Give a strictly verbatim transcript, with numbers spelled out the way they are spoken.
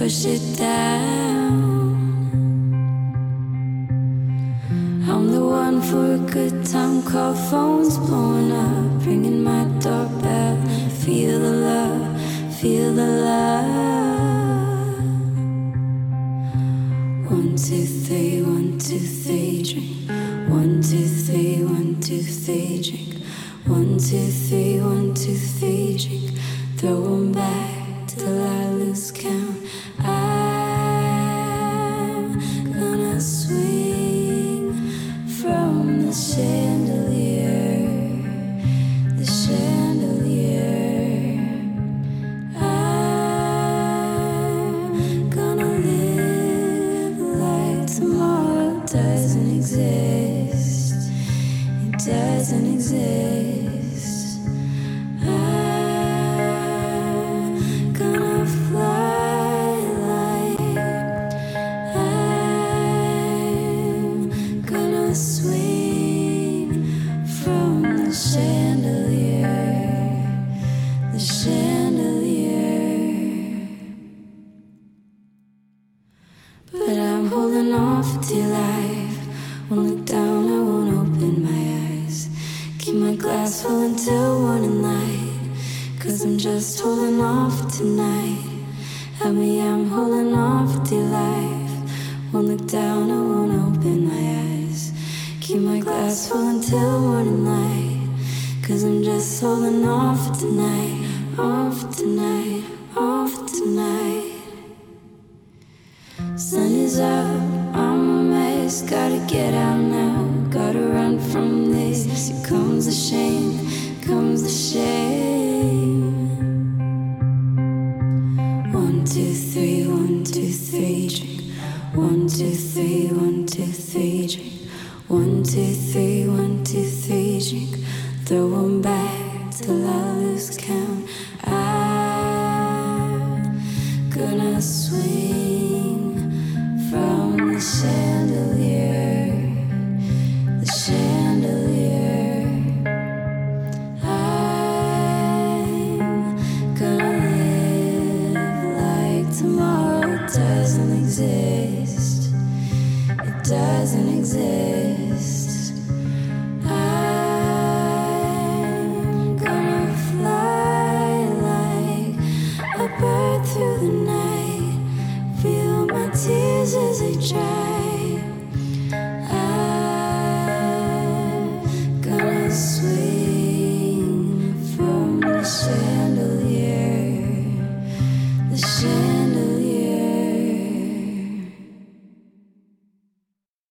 push it down. I'm the one for a good time, call phones blowing up, ringing my doorbell. Feel the love, feel the love. One, two, three, one, two, three, drink. One, two, three, one, two, three, drink. One, two, three, one, two, three, drink. Throw 'em back till I lose count. I'm gonna swing from the chandelier, the chandelier. I'm gonna live like tomorrow doesn't exist. It doesn't exist. Just holding off tonight. Help me, I'm holding off to life. Won't look down, I won't open my eyes. Keep my glass full until morning light. Cause I'm just holding off tonight. Off tonight, off tonight. Sun is up, I'm a mess. Gotta get out now, gotta run from this. Here comes the shame, comes the shame. One, two, three, one, two, three, drink. One, two, three, one, two, three, drink. One, two, three, one, two, three, drink. Throw 'em back till I lose count. I'm gonna swing from the chandelier, the chandelier. I'm gonna tomorrow doesn't exist. It doesn't exist. I'm gonna fly like a bird through the night. Feel my tears as they dry.